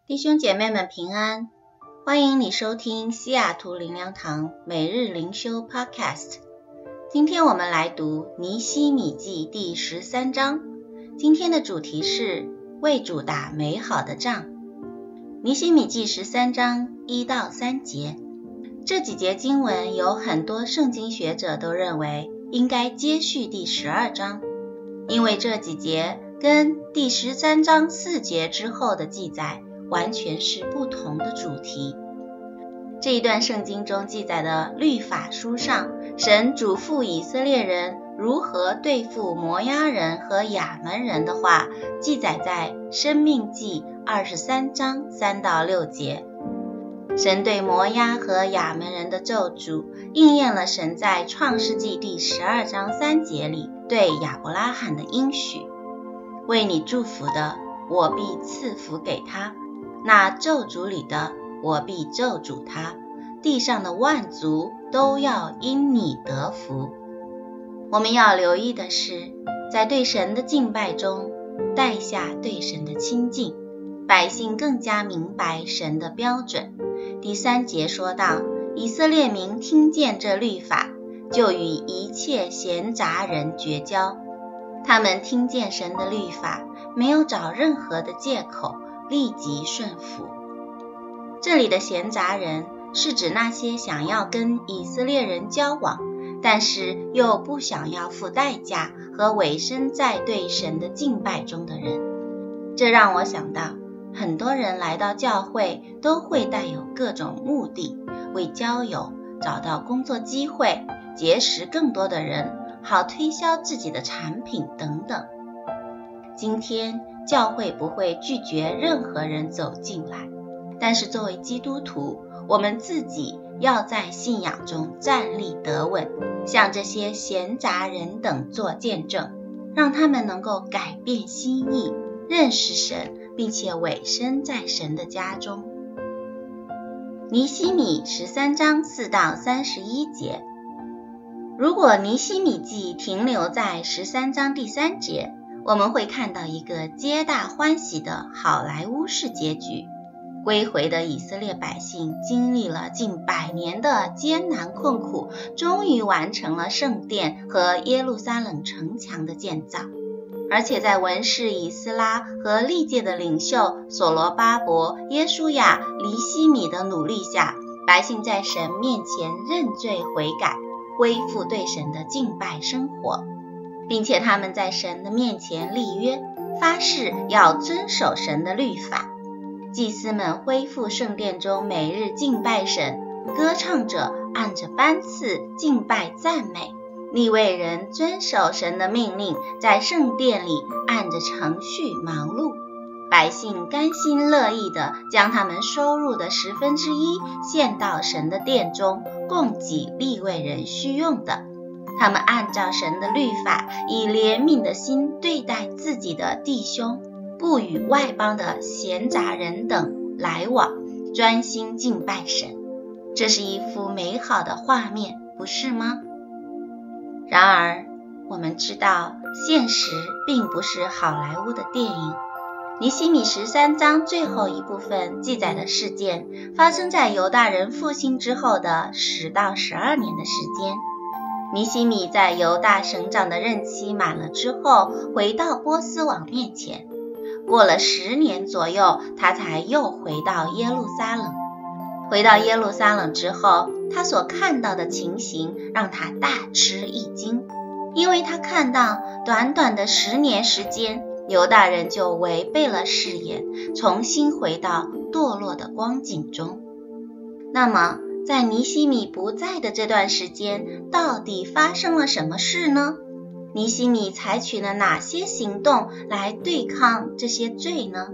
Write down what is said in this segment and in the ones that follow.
弟兄姐妹们平安，欢迎你收听西雅图灵粮堂每日灵修 Podcast。 今天我们来读尼希米记第13章，今天的主题是为主打美好的仗。尼希米记13章1到3节，这几节经文有很多圣经学者都认为应该接续第12章，因为这几节跟第13章4节之后的记载完全是不同的主题。这一段圣经中记载的律法书上，神嘱咐以色列人如何对付摩押人和亚门人的话，记载在申命记23章3到6节。神对摩押和亚门人的咒诅，应验了神在创世纪第12章3节里对亚伯拉罕的应许：为你祝福的，我必赐福给他；那咒诅里的，我必咒诅他，地上的万族都要因你得福。我们要留意的是，在对神的敬拜中带下对神的亲近，百姓更加明白神的标准。第3节说到，以色列民听见这律法，就与一切闲杂人绝交。他们听见神的律法，没有找任何的借口，立即顺服。这里的闲杂人是指那些想要跟以色列人交往，但是又不想要付代价和委身在对神的敬拜中的人。这让我想到，很多人来到教会都会带有各种目的，为交友、找到工作机会、结识更多的人，好推销自己的产品等等。今天教会不会拒绝任何人走进来，但是作为基督徒，我们自己要在信仰中站立得稳，向这些闲杂人等做见证，让他们能够改变心意，认识神，并且委身在神的家中。尼希米13章4到31节，如果尼希米记停留在13章第3节，我们会看到一个皆大欢喜的好莱坞式结局。归回的以色列百姓经历了近100年的艰难困苦，终于完成了圣殿和耶路撒冷城墙的建造。而且在文士以斯拉和历届的领袖所罗巴伯、耶书亚、尼希米的努力下，百姓在神面前认罪悔改，恢复对神的敬拜生活，并且他们在神的面前立约，发誓要遵守神的律法。祭司们恢复圣殿中每日敬拜神，歌唱者按着班次敬拜赞美，利未人遵守神的命令，在圣殿里按着程序忙碌。百姓甘心乐意地将他们收入的1/10献到神的殿中，供给利未人需用的。他们按照神的律法，以怜悯的心对待自己的弟兄，不与外邦的闲杂人等来往，专心敬拜神。这是一幅美好的画面，不是吗？然而，我们知道现实并不是好莱坞的电影。尼希米13章最后一部分记载的事件，发生在犹大人复兴之后的10到12年的时间。尼希米在犹大省长的任期满了之后，回到波斯王面前。过了10年左右，他才又回到耶路撒冷。回到耶路撒冷之后，他所看到的情形让他大吃一惊，因为他看到短短的10年时间，犹大人就违背了誓言，重新回到堕落的光景中。那么在尼希米不在的这段时间，到底发生了什么事呢？尼希米采取了哪些行动来对抗这些罪呢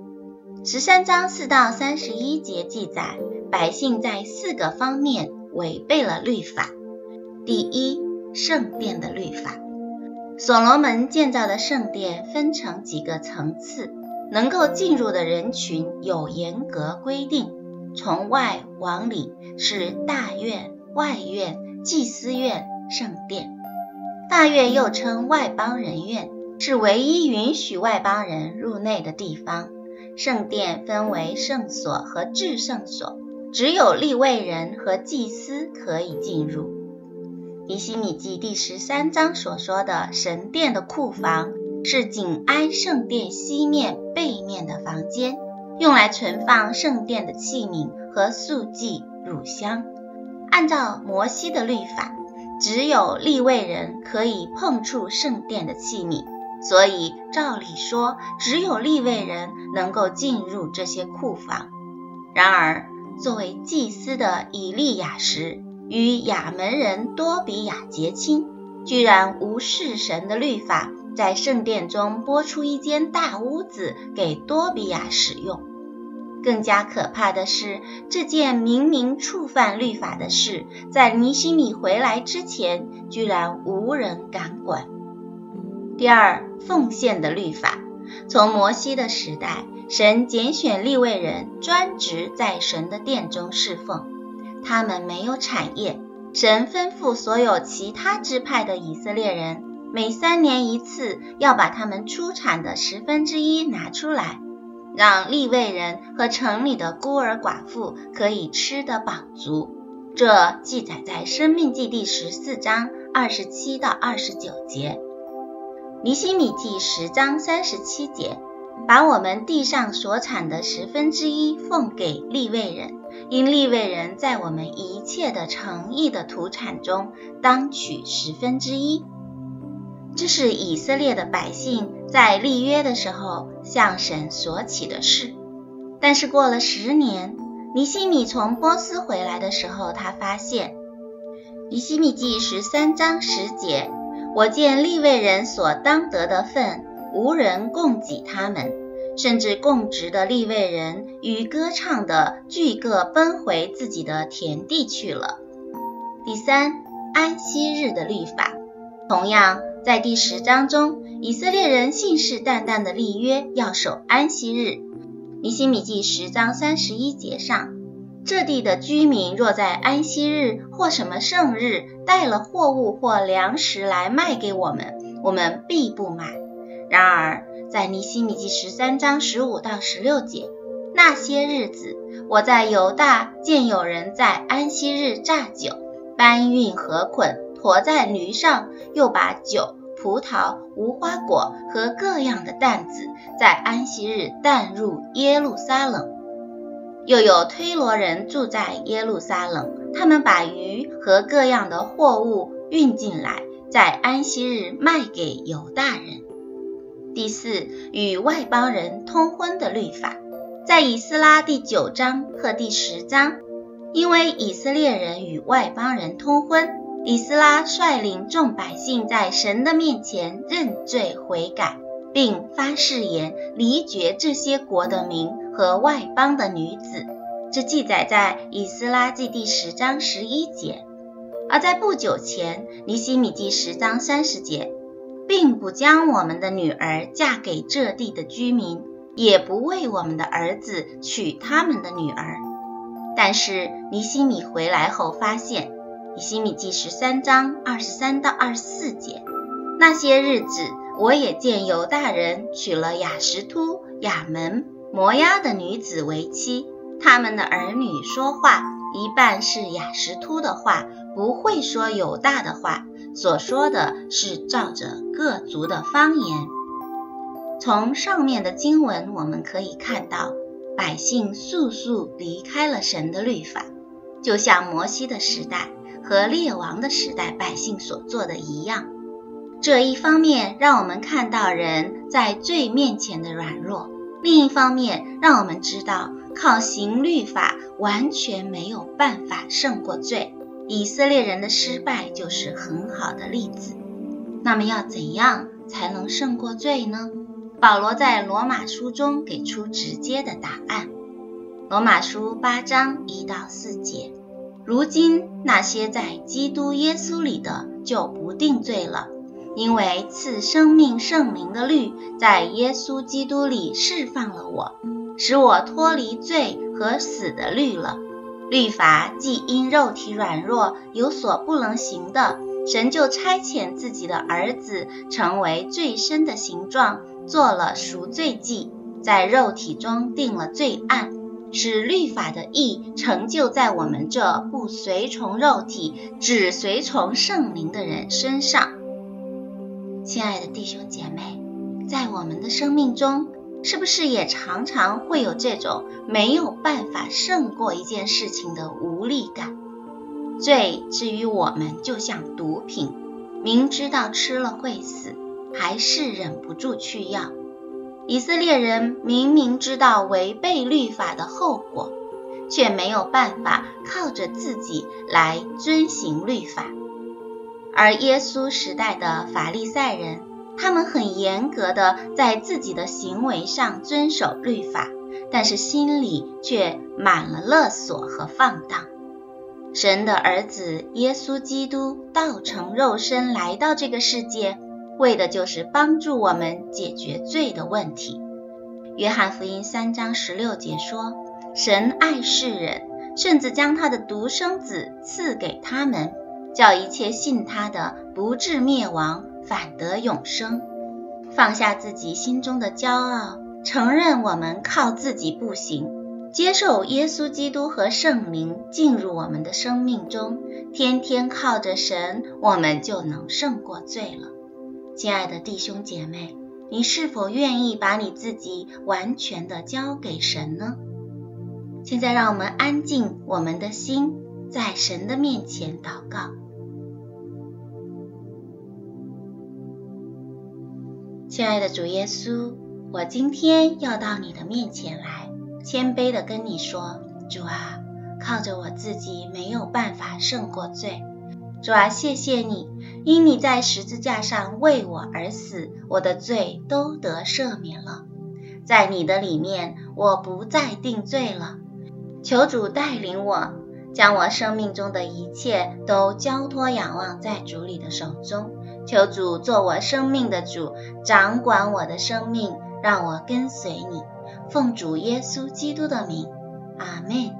？13章4到31节记载，百姓在4个方面违背了律法。第一，圣殿的律法。所罗门建造的圣殿分成几个层次，能够进入的人群有严格规定，从外往里是大院、外院、祭司院、圣殿。大院又称外邦人院，是唯一允许外邦人入内的地方。 圣殿分为圣所和至圣所，只有利未人和祭司可以进入。尼希米记第13章所说的神殿的库房，是紧挨圣殿西面背面的房间，用来存放圣殿的器皿和素祭、乳香。按照摩西的律法，只有利未人可以碰触圣殿的器皿，所以照理说，只有利未人能够进入这些库房。然而，作为祭司的以利亚实与亚门人多比亚结亲，居然无视神的律法，在圣殿中拨出一间大屋子给多比亚使用。更加可怕的是，这件明明触犯律法的事，在尼希米回来之前，居然无人敢管。第二，奉献的律法。从摩西的时代，神拣选利未人专职在神的殿中侍奉，他们没有产业。神吩咐所有其他支派的以色列人，每3年一次要把他们出产的1/10拿出来，让利未人和城里的孤儿寡妇可以吃得饱足。这记载在申命记第14章27到29节。尼希米记10章37节，把我们地上所产的1/10奉给利未人，因利未人在我们一切的诚意的土产中当取1/10。这是以色列的百姓在立约的时候向神所起的誓。但是过了10年，尼希米从波斯回来的时候，他发现，尼希米记13章10节，我见利未人所当得的份，无人供给他们，甚至供职的利未人与歌唱的俱各奔回自己的田地去了。第三，安息日的律法。同样，在第10章中，以色列人信誓旦旦的立约要守安息日。尼希米记10章31节上，这地的居民若在安息日或什么圣日带了货物或粮食来卖给我们，我们必不买。然而在尼希米记13章15到16节，那些日子，我在犹大见有人在安息日榨酒，搬运禾捆，驮在驴上，又把酒、葡萄、无花果和各样的担子在安息日担入耶路撒冷。又有推罗人住在耶路撒冷，他们把鱼和各样的货物运进来，在安息日卖给犹大人。第四，与外邦人通婚的律法。在以斯拉第9章和第10章，因为以色列人与外邦人通婚，以斯拉率领众百姓在神的面前认罪悔改，并发誓言离绝这些国的民和外邦的女子。这记载在以斯拉记第10章11节。而在不久前，尼希米记10章30节，并不将我们的女儿嫁给这地的居民，也不为我们的儿子娶他们的女儿。但是尼希米回来后发现，尼希米记13章23到24节，那些日子，我也见犹大人娶了亚实突、亚门、摩押的女子为妻，他们的儿女说话，一半是亚实突的话，不会说犹大的话，所说的是照着各族的方言。从上面的经文我们可以看到，百姓速速离开了神的律法，就像摩西的时代和列王的时代百姓所做的一样。这一方面让我们看到人在罪面前的软弱，另一方面让我们知道靠行律法完全没有办法胜过罪。以色列人的失败就是很好的例子。那么要怎样才能胜过罪呢？保罗在罗马书中给出直接的答案。罗马书8章1到4节，如今那些在基督耶稣里的就不定罪了，因为赐生命圣灵的律在耶稣基督里释放了我，使我脱离罪和死的律了。律法既因肉体软弱有所不能行的，神就差遣自己的儿子成为最深的形状，做了赎罪祭， 在肉体中定了罪案，使律法的义成就在我们这不随从肉体，只随从圣灵的人身上。亲爱的弟兄姐妹，在我们的生命中，是不是也常常会有这种没有办法胜过一件事情的无力感？罪至于我们就像毒品，明知道吃了会死，还是忍不住去要。以色列人明明知道违背律法的后果，却没有办法靠着自己来遵行律法。而耶稣时代的法利赛人，他们很严格的在自己的行为上遵守律法，但是心里却满了勒索和放荡。神的儿子耶稣基督道成肉身来到这个世界，为的就是帮助我们解决罪的问题。约翰福音3章16节说，神爱世人，甚至将他的独生子赐给他们，叫一切信他的不至灭亡，反得永生。放下自己心中的骄傲，承认我们靠自己不行，接受耶稣基督和圣灵进入我们的生命中，天天靠着神，我们就能胜过罪了。亲爱的弟兄姐妹，你是否愿意把你自己完全的交给神呢？现在让我们安静我们的心，在神的面前祷告。亲爱的主耶稣，我今天要到你的面前来，谦卑地跟你说，主啊，靠着我自己没有办法胜过罪。主啊，谢谢你，因你在十字架上为我而死，我的罪都得赦免了。在你的里面，我不再定罪了。求主带领我，将我生命中的一切都交托仰望在主你的手中。求主做我生命的主，掌管我的生命，让我跟随你。奉主耶稣基督的名，阿们。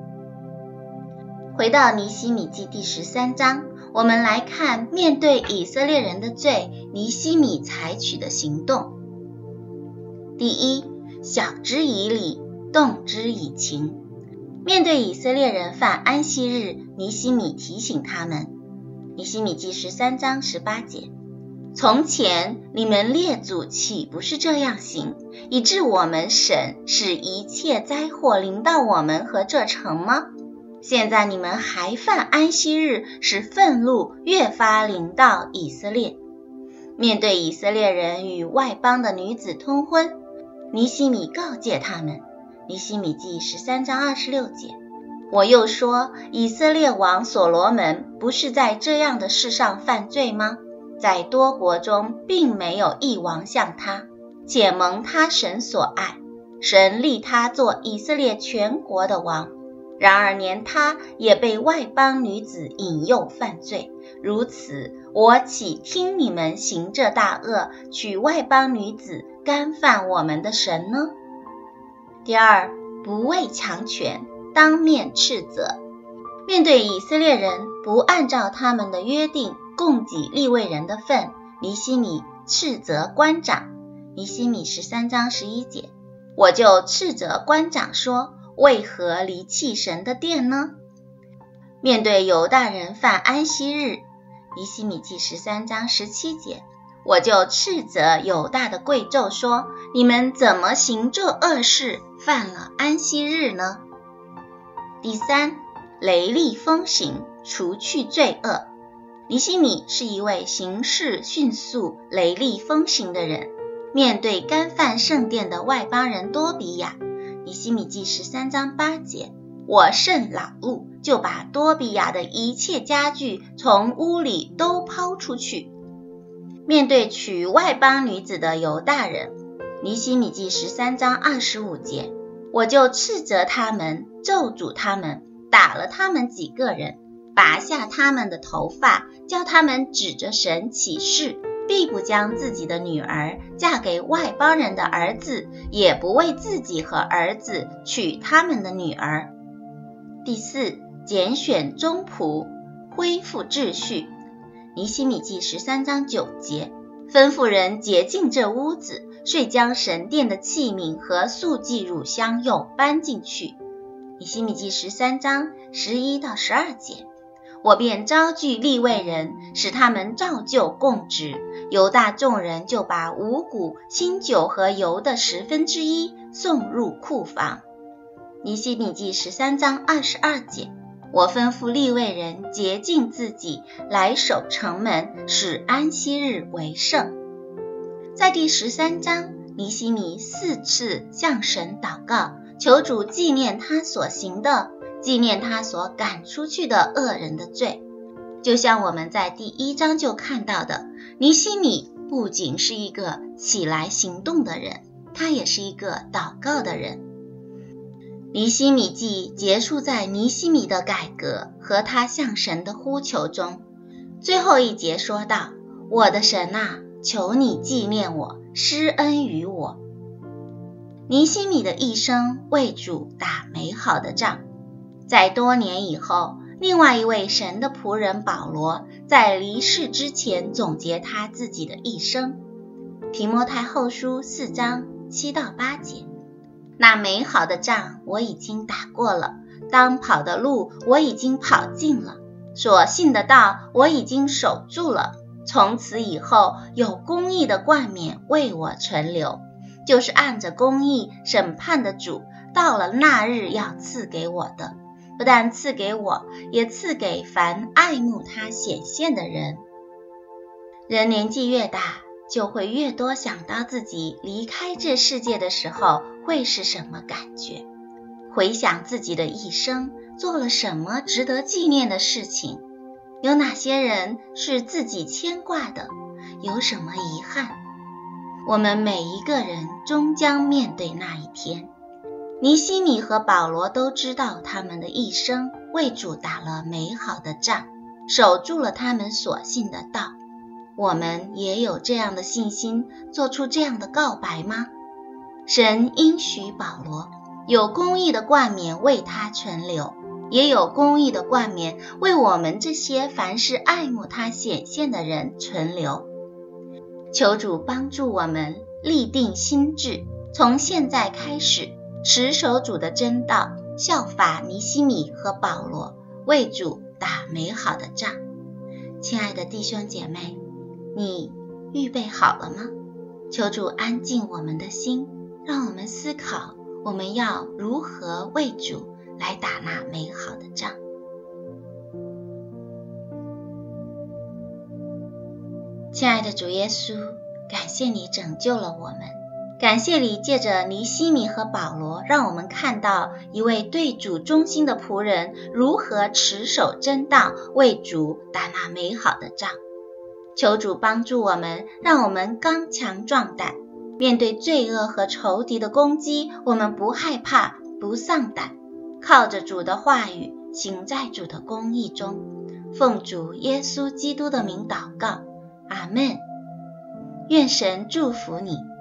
回到尼希米记第13章，我们来看面对以色列人的罪，尼希米采取的行动。第一，晓之以理，动之以情。面对以色列人犯安息日，尼希米提醒他们。尼希米记13章18节，从前你们列祖岂不是这样行，以致我们神使一切灾祸临到我们和这城吗？现在你们还犯安息日，使愤怒越发临到以色列。面对以色列人与外邦的女子通婚，尼希米告诫他们。尼希米记13章26节，我又说，以色列王所罗门不是在这样的事上犯罪吗？在多国中并没有一王像他，且蒙他神所爱，神立他做以色列全国的王。然而连他也被外邦女子引诱犯罪，如此我岂听你们行这大恶，娶外邦女子，干犯我们的神呢？第二，不畏强权，当面斥责。面对以色列人不按照他们的约定供给利未人的份，尼希米斥责官长。尼希米13章11节，我就斥责官长说，为何离弃神的殿呢？面对犹大人犯安息日，尼希米记13章17节，我就斥责犹大的贵胄说，你们怎么行这恶事，犯了安息日呢？第三，雷厉风行，除去罪恶。尼希米是一位行事迅速、雷厉风行的人。面对干犯圣殿的外邦人多比亚，尼希米记13章8节，我甚恼怒，就把多比亚的一切家具从屋里都抛出去。面对娶外邦女子的犹大人，尼希米记13章25节，我就斥责他们，咒诅他们，打了他们几个人，拔下他们的头发，叫他们指着神起誓，必不将自己的女儿嫁给外邦人的儿子，也不为自己和儿子娶他们的女儿。第四，拣选忠仆，恢复秩序。尼希米记13章9节，吩咐人洁净这屋子， 遂将神殿的器皿和素祭乳香又搬进去。尼希米记13章11到12节。我便招聚利未人，使他们照旧供职。犹大众人就把五谷、新酒和油的1/10送入库房。尼希米记13章22节。我吩咐利未人洁净自己，来守城门，使安息日为圣。在第13章，尼希米4次向神祷告，求主纪念他所行的，纪念他所赶出去的恶人的罪。就像我们在第1章就看到的，尼希米不仅是一个起来行动的人，他也是一个祷告的人。尼希米记结束在尼希米的改革和他向神的呼求中。最后一节说道：我的神啊，求你纪念我，施恩于我。尼希米的一生为主打美好的仗。在多年以后，另外一位神的仆人保罗在离世之前总结他自己的一生。提摩太后书4章7到8节。那美好的仗我已经打过了，当跑的路我已经跑尽了，所信的道我已经守住了。从此以后，有公义的冠冕为我存留，就是按着公义审判的主，到了那日要赐给我的，不但赐给我，也赐给凡爱慕他显现的人。人年纪越大，就会越多想到自己离开这世界的时候会是什么感觉，回想自己的一生做了什么值得纪念的事情，有哪些人是自己牵挂的，有什么遗憾。我们每一个人终将面对那一天。尼希米和保罗都知道他们的一生为主打了美好的仗，守住了他们所信的道。我们也有这样的信心，做出这样的告白吗？神应许保罗有公义的冠冕为他存留，也有公义的冠冕为我们这些凡是爱慕他显现的人存留。求主帮助我们立定心志，从现在开始持守主的真道，效法尼希米和保罗，为主打美好的仗。亲爱的弟兄姐妹，你预备好了吗？求主安静我们的心，让我们思考我们要如何为主来打那美好的仗。亲爱的主耶稣，感谢你拯救了我们，感谢你借着尼希米和保罗，让我们看到一位对主忠心的仆人如何持守真道，为主打那美好的仗。求主帮助我们，让我们刚强壮胆，面对罪恶和仇敌的攻击，我们不害怕，不丧胆，靠着主的话语，行在主的公义中。奉主耶稣基督的名祷告，阿们。愿神祝福你。